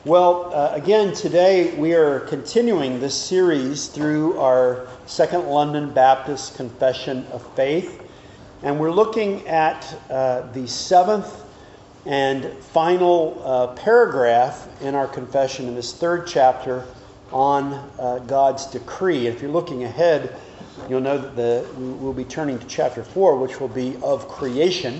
Well, again, today we are continuing this series through our Second London Baptist Confession of Faith. And we're looking at the seventh and final paragraph in our confession in this third chapter on God's decree. If you're looking ahead, you'll know that we'll be turning to chapter 4, which will be of creation.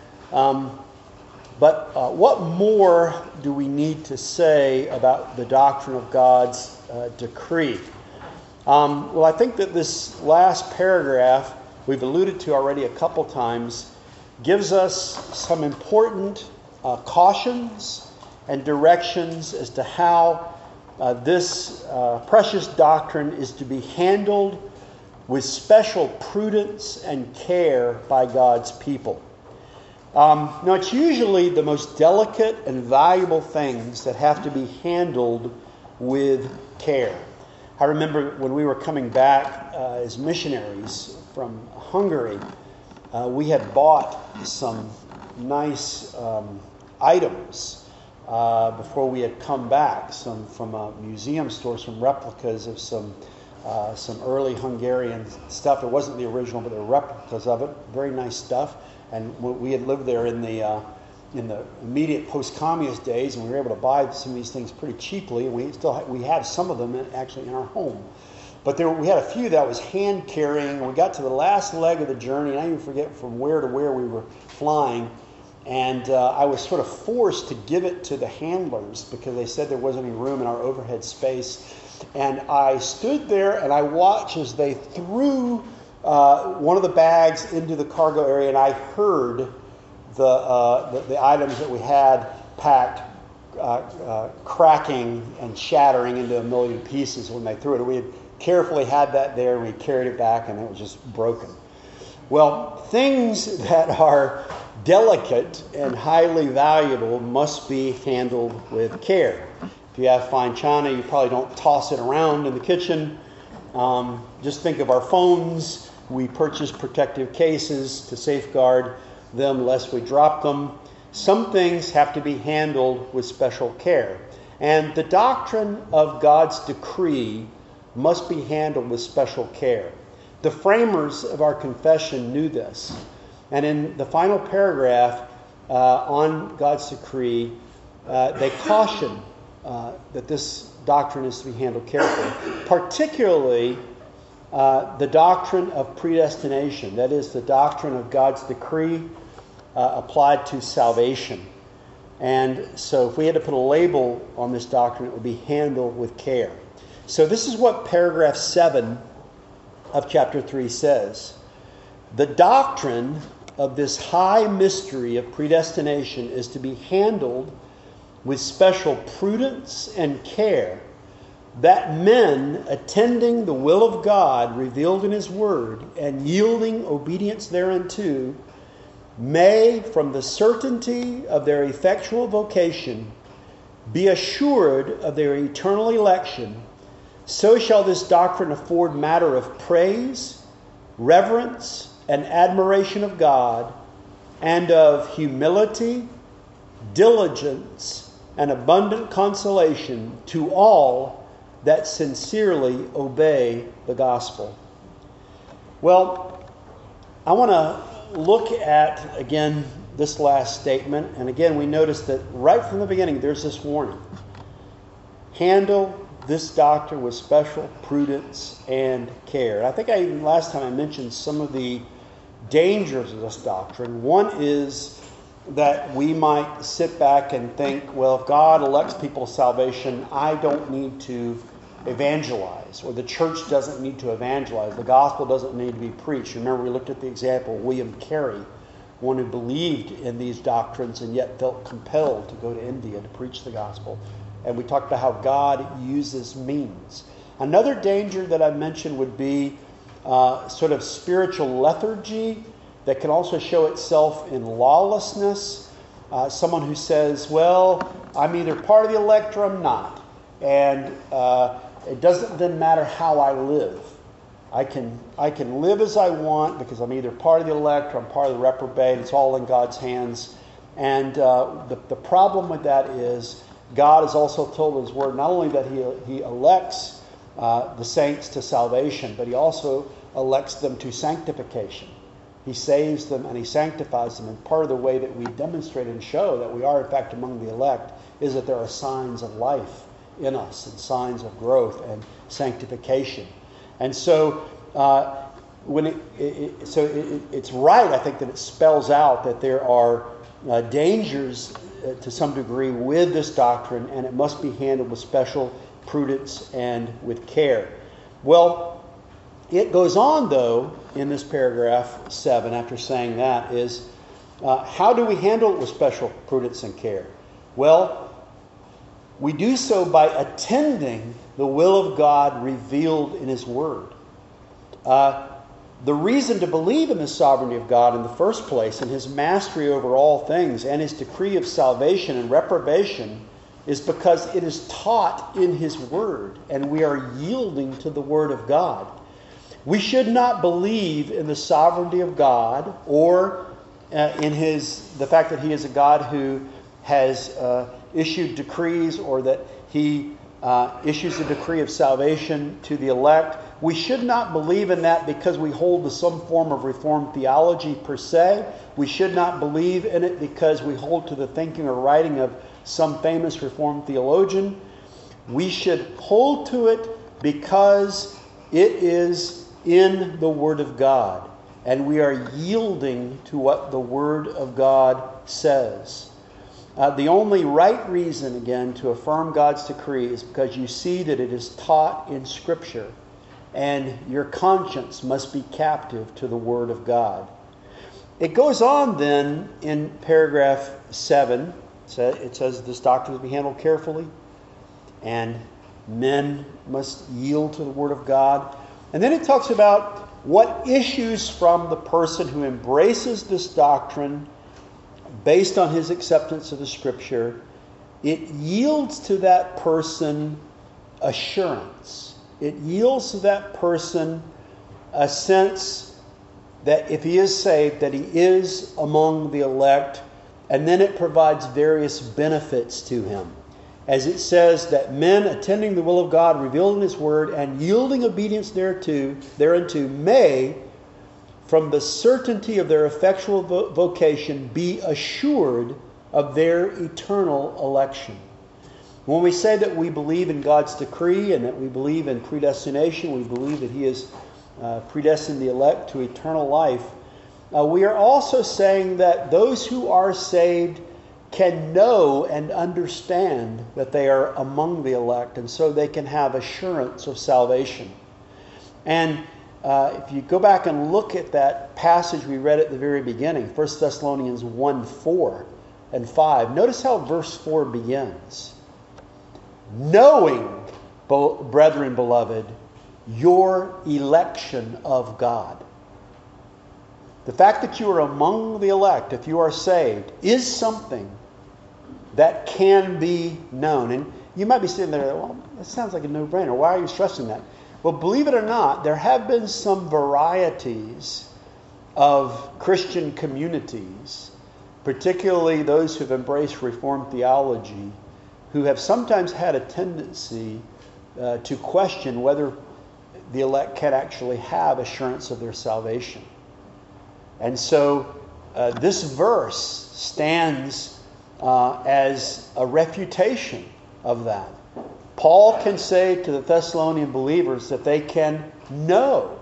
But what more do we need to say about the doctrine of God's decree? Well, I think that this last paragraph, we've alluded to already a couple times, gives us some important cautions and directions as to how this precious doctrine is to be handled with special prudence and care by God's people. Now, it's usually the most delicate and valuable things that have to be handled with care. I remember when we were coming back as missionaries from Hungary, we had bought some nice items before we had come back, some from a museum store, some replicas of some early Hungarian stuff. It wasn't the original, but there were replicas of it. Very nice stuff. And we had lived there in the immediate post-communist days, and we were able to buy some of these things pretty cheaply. And we have some of them actually in our home. But we had a few that was hand carrying. And we got to the last leg of the journey, and I even forget from where to where we were flying. And I was sort of forced to give it to the handlers because they said there wasn't any room in our overhead space. And I stood there and I watched as they threw one of the bags into the cargo area, and I heard the items that we had packed cracking and shattering into a million pieces when they threw it. We had carefully had that there, and we carried it back, and it was just broken. Well, things that are delicate and highly valuable must be handled with care. If you have fine china, you probably don't toss it around in the kitchen. Just think of our phones. We purchase protective cases to safeguard them lest we drop them. Some things have to be handled with special care. And the doctrine of God's decree must be handled with special care. The framers of our confession knew this. And in the final paragraph on God's decree, they caution that this doctrine is to be handled carefully, particularly the doctrine of predestination, that is, the doctrine of God's decree applied to salvation. And so if we had to put a label on this doctrine, it would be handled with care. So this is what paragraph 7 of chapter 3 says. The doctrine of this high mystery of predestination is to be handled with special prudence and care, that men attending the will of God revealed in His Word and yielding obedience thereunto may, from the certainty of their effectual vocation, be assured of their eternal election. So shall this doctrine afford matter of praise, reverence, and admiration of God, and of humility, diligence, and abundant consolation to all that sincerely obey the gospel. Well, I want to look at, again, this last statement. And again, we notice that right from the beginning, there's this warning. Handle this doctrine with special prudence and care. And I think last time I mentioned some of the dangers of this doctrine. One is that we might sit back and think, well, if God elects people to salvation, I don't need to evangelize, or the church doesn't need to evangelize. The gospel doesn't need to be preached. Remember, we looked at the example of William Carey, one who believed in these doctrines and yet felt compelled to go to India to preach the gospel. And we talked about how God uses means. Another danger that I mentioned would be sort of spiritual lethargy that can also show itself in lawlessness. Someone who says, well, I'm either part of the elect or I'm not. And it doesn't then matter how I live. I can live as I want because I'm either part of the elect or I'm part of the reprobate. It's all in God's hands. And the problem with that is God has also told in His Word not only that He elects the saints to salvation, but He also elects them to sanctification. He saves them and He sanctifies them. And part of the way that we demonstrate and show that we are in fact among the elect is that there are signs of life in us and signs of growth and sanctification. And so it's right, I think, that it spells out that there are dangers to some degree with this doctrine, and it must be handled with special prudence and with care. Well, it goes on, though, in this paragraph 7, after saying that, is how do we handle it with special prudence and care? Well, we do so by attending the will of God revealed in His Word. The reason to believe in the sovereignty of God in the first place, and His mastery over all things, and His decree of salvation and reprobation, is because it is taught in His Word, and we are yielding to the Word of God. We should not believe in the sovereignty of God or in the fact that He is a God who has issued decrees, or that He issues a decree of salvation to the elect. We should not believe in that because we hold to some form of Reformed theology per se. We should not believe in it because we hold to the thinking or writing of some famous Reformed theologian. We should hold to it because it is in the Word of God, and we are yielding to what the Word of God says. The only right reason, again, to affirm God's decree is because you see that it is taught in Scripture, and your conscience must be captive to the Word of God. It goes on then in paragraph 7. It says this doctrine must be handled carefully, and men must yield to the Word of God. And then it talks about what issues from the person who embraces this doctrine based on his acceptance of the Scripture. It yields to that person assurance. It yields to that person a sense that if he is saved, that he is among the elect, and then it provides various benefits to him. As it says that men attending the will of God revealed in His Word and yielding obedience thereunto may, from the certainty of their effectual vocation, be assured of their eternal election. When we say that we believe in God's decree and that we believe in predestination, we believe that He has predestined the elect to eternal life, we are also saying that those who are saved can know and understand that they are among the elect, and so they can have assurance of salvation. And if you go back and look at that passage we read at the very beginning, 1 Thessalonians 1, 4 and 5, notice how verse 4 begins. Knowing, brethren beloved, your election of God. The fact that you are among the elect, if you are saved, is something that can be known. And you might be sitting there, well, that sounds like a no-brainer. Why are you stressing that? Well, believe it or not, there have been some varieties of Christian communities, particularly those who have embraced Reformed theology, who have sometimes had a tendency to question whether the elect can actually have assurance of their salvation. And so this verse stands as a refutation of that. Paul can say to the Thessalonian believers that they can know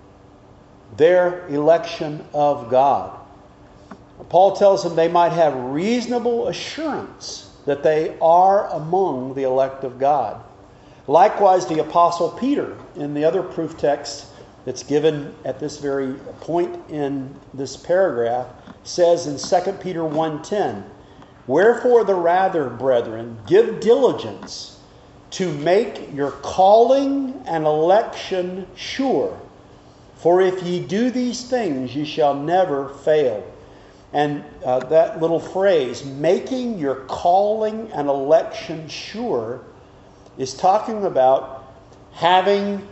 their election of God. Paul tells them they might have reasonable assurance that they are among the elect of God. Likewise, the Apostle Peter, in the other proof text that's given at this very point in this paragraph, says in 2 Peter 1:10, wherefore the rather, brethren, give diligence to make your calling and election sure. For if ye do these things, ye shall never fail. And that little phrase, making your calling and election sure, is talking about having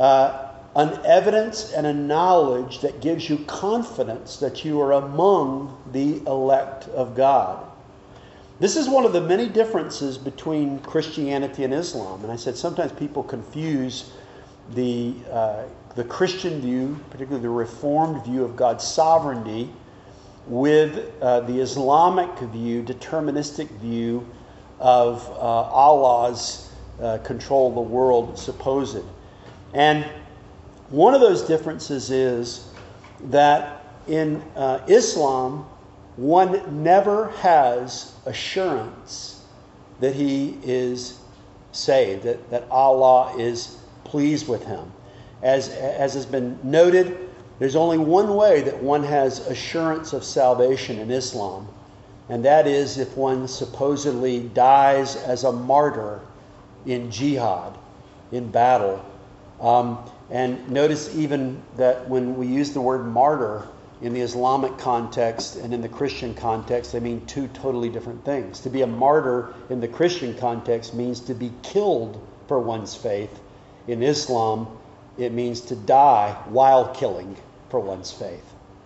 an evidence and a knowledge that gives you confidence that you are among the elect of God. This is one of the many differences between Christianity and Islam. And I said sometimes people confuse the Christian view, particularly the Reformed view of God's sovereignty, with the Islamic view, deterministic view of Allah's control of the world, supposed. And one of those differences is that in Islam, one never has assurance that he is saved, that Allah is pleased with him. As has been noted, there's only one way that one has assurance of salvation in Islam, and that is if one supposedly dies as a martyr in jihad, in battle. And notice even that when we use the word martyr in the Islamic context and in the Christian context, they mean two totally different things. To be a martyr in the Christian context means to be killed for one's faith. In Islam, it means to die while killing for one's faith.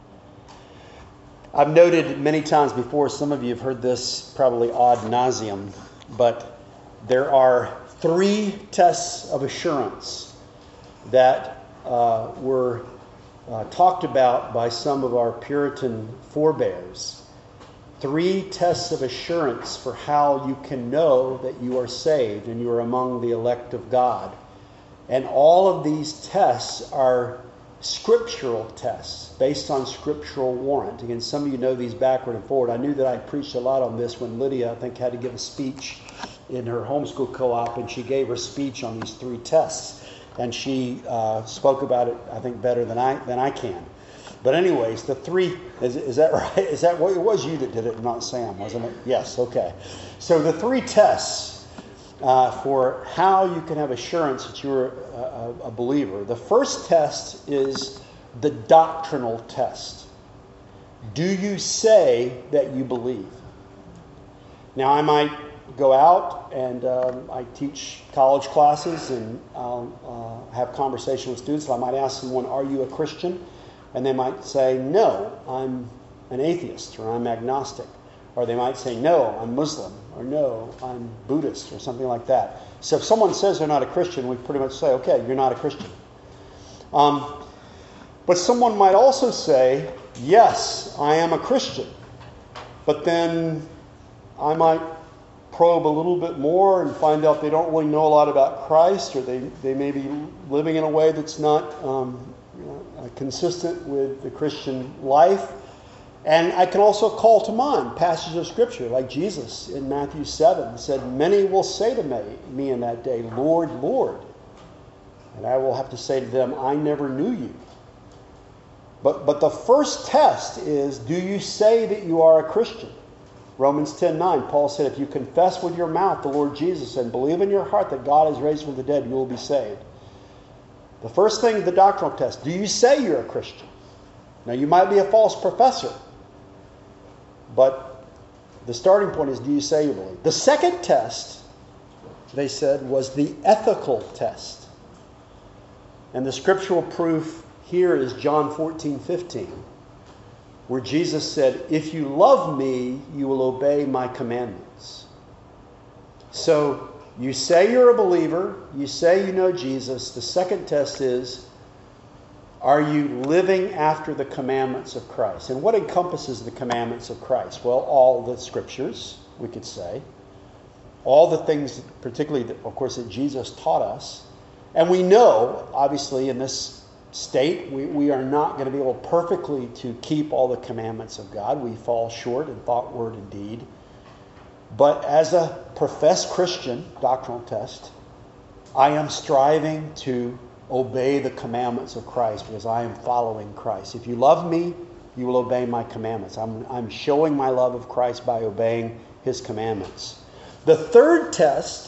I've noted many times before, some of you have heard this probably ad nauseum, but there are 3 tests of assurance that were talked about by some of our Puritan forebears. 3 tests of assurance for how you can know that you are saved and you are among the elect of God. And all of these tests are scriptural tests based on scriptural warrant. Again, some of you know these backward and forward. I knew that I preached a lot on this when Lydia, I think, had to give a speech in her homeschool co-op, and she gave her speech on these 3 tests. And she spoke about it, I think, better than I can. But anyways, the 3, is that right? Is that what it was? You that did it, not Sam, wasn't it? Yes, okay. So the 3 tests for how you can have assurance that you're a believer. The first test is the doctrinal test. Do you say that you believe? Now, I might go out and I teach college classes, and I'll have conversation with students. I might ask someone, are you a Christian? And they might say, no, I'm an atheist, or I'm agnostic. Or they might say, no, I'm Muslim, or no, I'm Buddhist, or something like that. So if someone says they're not a Christian, we pretty much say, okay, you're not a Christian. But someone might also say, yes, I am a Christian. But then I might probe a little bit more and find out they don't really know a lot about Christ, or they may be living in a way that's not consistent with the Christian life. And I can also call to mind passages of Scripture, like Jesus in Matthew 7 said, many will say to me in that day, Lord, Lord. And I will have to say to them, I never knew you. But the first test is, do you say that you are a Christian? Romans 10:9, Paul said, if you confess with your mouth the Lord Jesus and believe in your heart that God has raised from the dead, you will be saved. The first thing is the doctrinal test. Do you say you're a Christian? Now, you might be a false professor, but the starting point is, do you say you believe? The second test, they said, was the ethical test. And the scriptural proof here is John 14:15, where Jesus said, if you love me, you will obey my commandments. So you say you're a believer, you say you know Jesus. The second test is, are you living after the commandments of Christ? And what encompasses the commandments of Christ? Well, all the scriptures, we could say. All the things, particularly, of course, that Jesus taught us. And we know, obviously, in this state, we are not going to be able perfectly to keep all the commandments of God. We fall short in thought, word, and deed. But as a professed Christian, doctrinal test, I am striving to obey the commandments of Christ because I am following Christ. If you love me, you will obey my commandments. I'm showing my love of Christ by obeying his commandments. The third test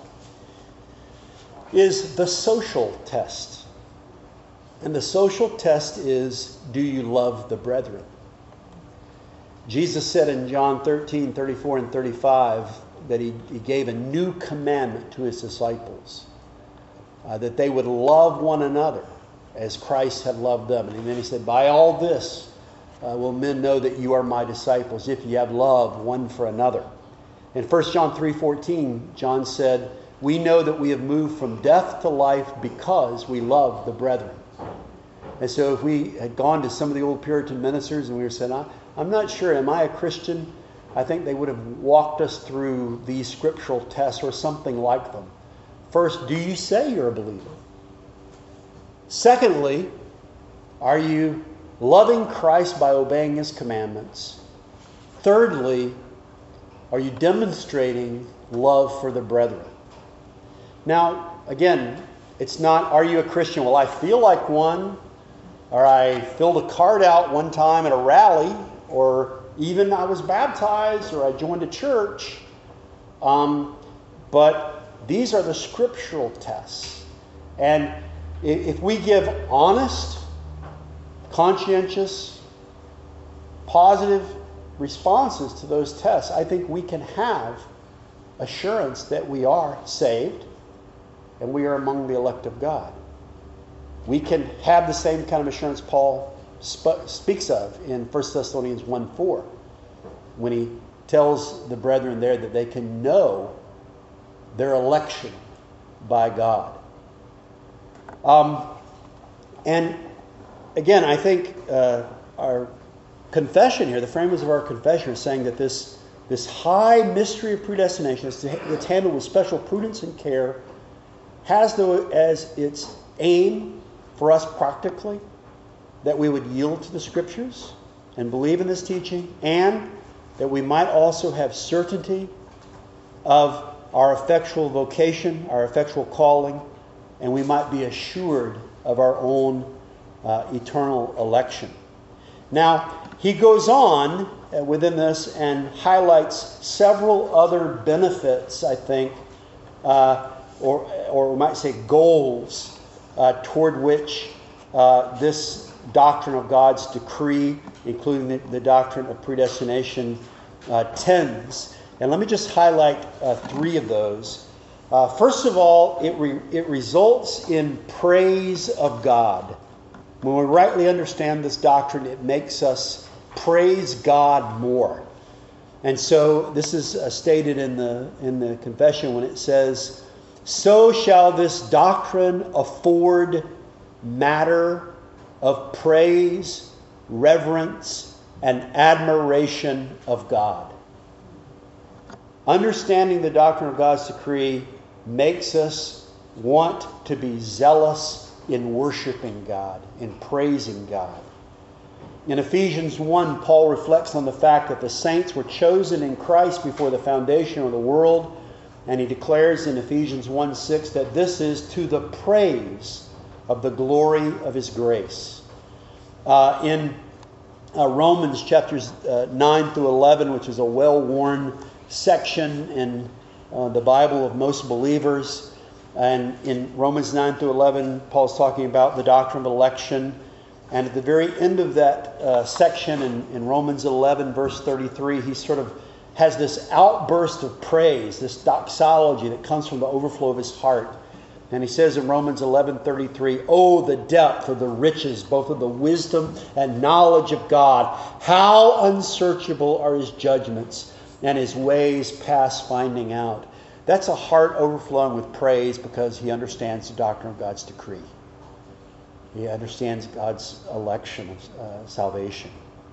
is the social test. And the social test is, do you love the brethren? Jesus said in John 13:34 and 35 that he gave a new commandment to his disciples, that they would love one another as Christ had loved them. And then he said, by all this will men know that you are my disciples, if you have love one for another. In 1 John 3:14, John said, "We know that we have moved from death to life because we love the brethren." And so if we had gone to some of the old Puritan ministers and we were saying, I'm not sure, am I a Christian? I think they would have walked us through these scriptural tests or something like them. First, do you say you're a believer? Secondly, are you loving Christ by obeying His commandments? Thirdly, are you demonstrating love for the brethren? Now, again, it's not, are you a Christian? Well, I feel like one, or I filled a card out one time at a rally, or even I was baptized, or I joined a church. But these are the scriptural tests. And if we give honest, conscientious, positive responses to those tests, I think we can have assurance that we are saved and we are among the elect of God. We can have the same kind of assurance Paul speaks of in 1 Thessalonians 1:4, when he tells the brethren there that they can know their election by God. And again, I think our confession here, the framers of our confession, are saying that this high mystery of predestination, that's handled with special prudence and care, has as its aim for us practically that we would yield to the Scriptures and believe in this teaching, and that we might also have certainty of our effectual vocation, our effectual calling, and we might be assured of our own eternal election. Now, he goes on within this and highlights several other benefits, I think, or we might say goals, toward which this doctrine of God's decree, including the doctrine of predestination, tends. And let me just highlight three of those. First of all, it results in praise of God. When we rightly understand this doctrine, it makes us praise God more. And so this is stated in the confession when it says, "So shall this doctrine afford matter of praise, reverence, and admiration of God." Understanding the doctrine of God's decree makes us want to be zealous in worshiping God, in praising God. In Ephesians 1, Paul reflects on the fact that the saints were chosen in Christ before the foundation of the world, and he declares in Ephesians 1:6 that this is to the praise of the glory of His grace. In Romans chapters 9 through 11, which is a well-worn section in the Bible of most believers, and in Romans 9 through 11, Paul's talking about the doctrine of election. And at the very end of that section in Romans 11, verse 33, he sort of has this outburst of praise, this doxology that comes from the overflow of his heart. And he says in Romans 11:33, "Oh, the depth of the riches, both of the wisdom and knowledge of God! How unsearchable are His judgments, and His ways past finding out." That's a heart overflowing with praise because he understands the doctrine of God's decree. He understands God's election of salvation.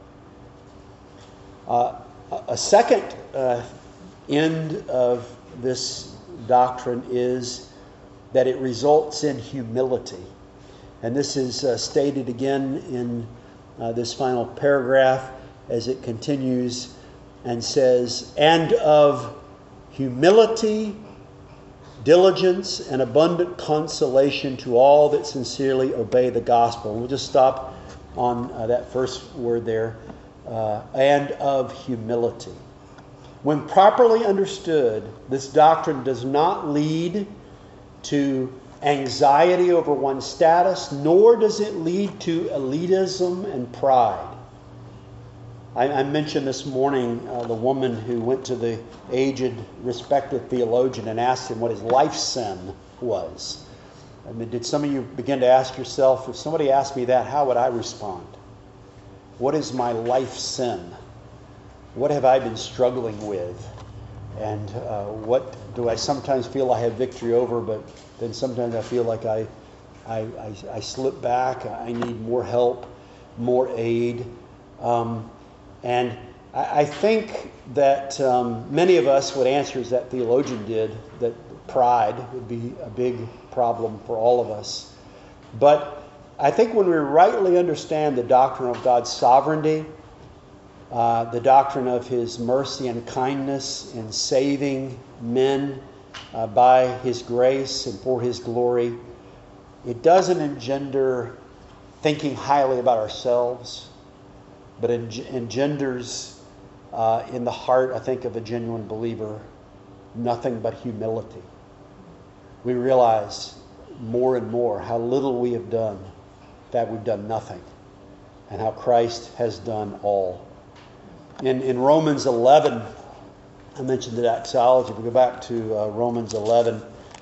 A second end of this doctrine is that it results in humility. And this is stated again in this final paragraph as it continues and says, "And of humility, diligence, and abundant consolation to all that sincerely obey the gospel." And we'll just stop on that first word there, and of humility. When properly understood, this doctrine does not lead to anxiety over one's status, nor does it lead to elitism and pride. I mentioned this morning the woman who went to the aged, respected theologian and asked him what his life sin was. I mean, did some of you begin to ask yourself, if somebody asked me that, how would I respond? What is my life sin? What have I been struggling with? And what do I sometimes feel I have victory over, but then sometimes I feel like I slip back. I need more help, more aid. And I think that many of us would answer as that theologian did, that pride would be a big problem for all of us. But I think when we rightly understand the doctrine of God's sovereignty, the doctrine of His mercy and kindness in saving men by His grace and for His glory, it doesn't engender thinking highly about ourselves, but it engenders in the heart, I think, of a genuine believer, nothing but humility. We realize more and more how little we have done, that we've done nothing, and how Christ has done all. In Romans 11, I mentioned the doxology. If we go back to Romans 11,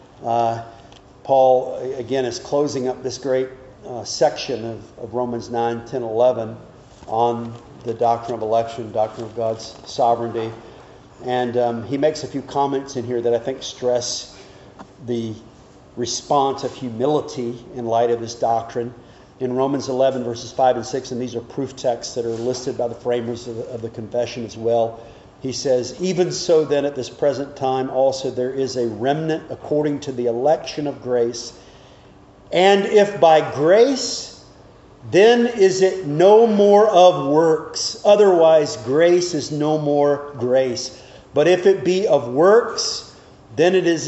Paul, again, is closing up this great section of Romans 9, 10, 11 on the doctrine of election, doctrine of God's sovereignty. And he makes a few comments in here that I think stress the response of humility in light of this doctrine. In Romans 11, verses 5 and 6, and these are proof texts that are listed by the framers of the confession as well, he says, "Even so then at this present time also there is a remnant according to the election of grace. And if by grace, then is it no more of works. Otherwise grace is no more grace. But if it be of works, then is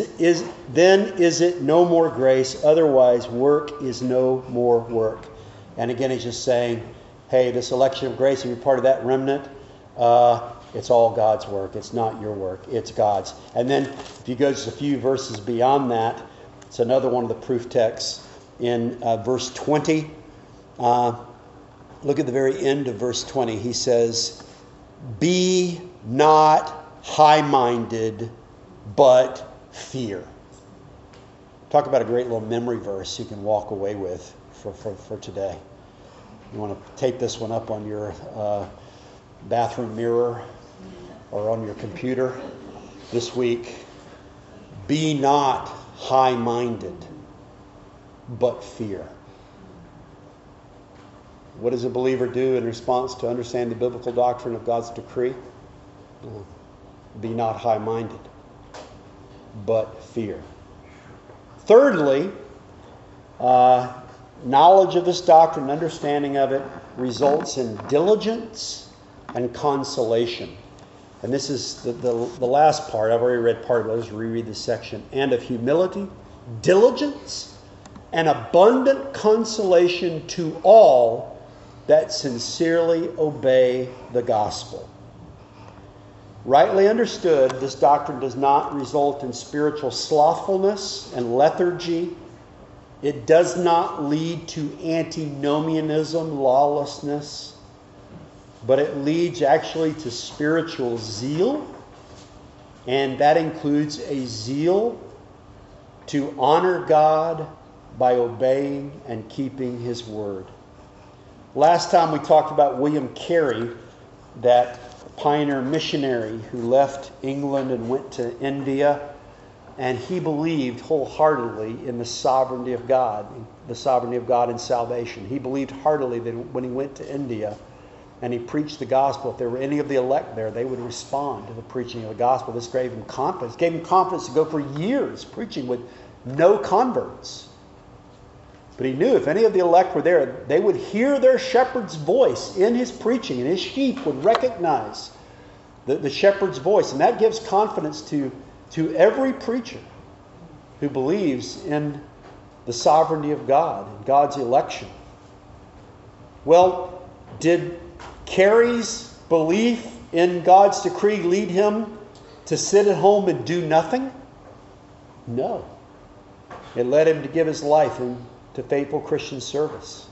it no more grace. Otherwise work is no more work." And again, he's just saying, hey, this election of grace, if you're part of that remnant, it's all God's work. It's not your work. It's God's. And then if you go just a few verses beyond that, it's another one of the proof texts in verse 20. Look at the very end of verse 20. He says, "Be not high-minded, but fear." Talk about a great little memory verse you can walk away with for today. You want to tape this one up on your bathroom mirror or on your computer this week. Be not high-minded, but fear. What does a believer do in response to understand the biblical doctrine of God's decree? Be not high-minded, but fear. Thirdly, knowledge of this doctrine, understanding of it, results in diligence and consolation. And this is the last part. I've already read part of it. Let's reread this section. "And of humility, diligence, and abundant consolation to all that sincerely obey the gospel." Rightly understood, this doctrine does not result in spiritual slothfulness and lethargy. It does not lead to antinomianism, lawlessness, but it leads actually to spiritual zeal, and that includes a zeal to honor God by obeying and keeping His word. Last time we talked about William Carey, that pioneer missionary who left England and went to India, and he believed wholeheartedly in the sovereignty of God in salvation. He believed heartily that when he went to India and he preached the gospel, if there were any of the elect there, they would respond to the preaching of the gospel. This gave him confidence. Gave him confidence to go for years preaching with no converts. But he knew if any of the elect were there, they would hear their shepherd's voice in his preaching, and his sheep would recognize the shepherd's voice. And that gives confidence to every preacher who believes in the sovereignty of God and God's election. Well, did Carey's belief in God's decree lead him to sit at home and do nothing? No. It led him to give his life to faithful Christian service.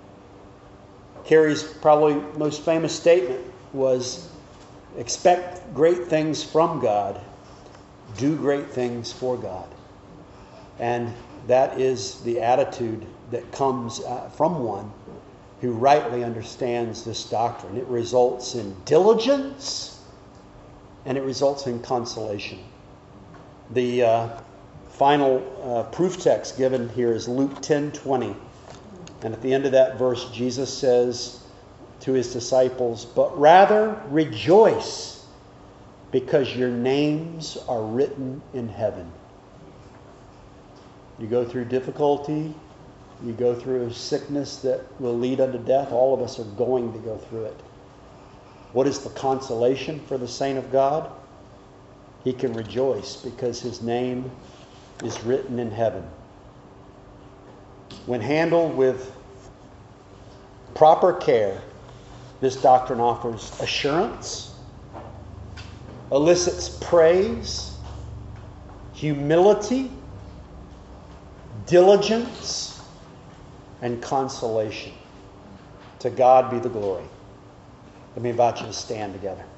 Carey's probably most famous statement was, "Expect great things from God, do great things for God." And that is the attitude that comes from one who rightly understands this doctrine. It results in diligence and it results in consolation. The final proof text given here is Luke 10:20. And at the end of that verse, Jesus says to his disciples, "But rather rejoice, because your names are written in heaven." You go through difficulty, you go through sickness that will lead unto death. All of us are going to go through it. What is the consolation for the saint of God? He can rejoice because his name is written in heaven. When handled with proper care, this doctrine offers assurance, elicits praise, humility, diligence, and consolation. To God be the glory. Let me invite you to stand together.